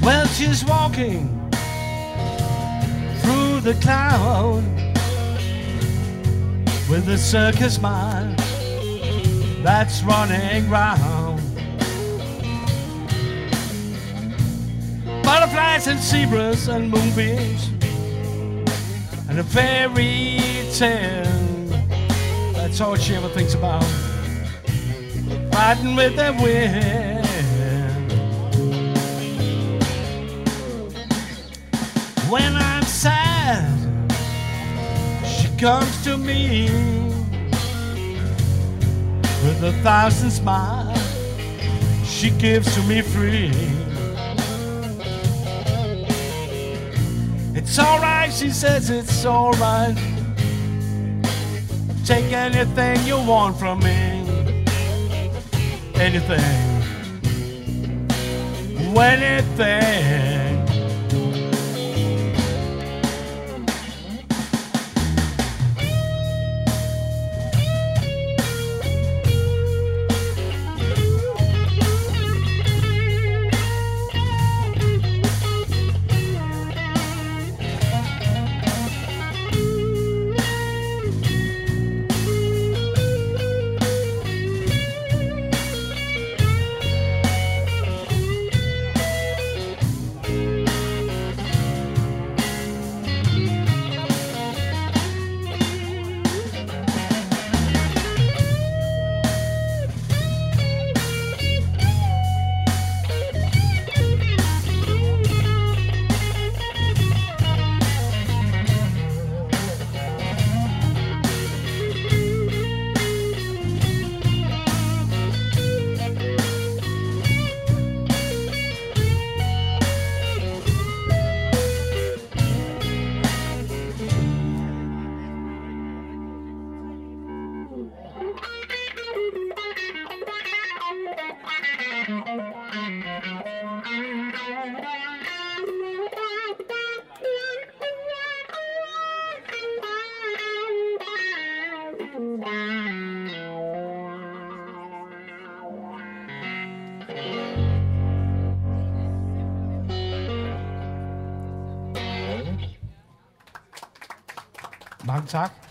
Well, she's walking through the cloud with a circus smile that's running round. Butterflies and zebras and moonbeams and a fairy tale. That's all she ever thinks about. Fighting with the wind. When I'm sad, she comes to me with 1,000 smiles she gives to me free. It's alright, she says, it's alright. Take anything you want from me. Anything. Anything. Mange tak.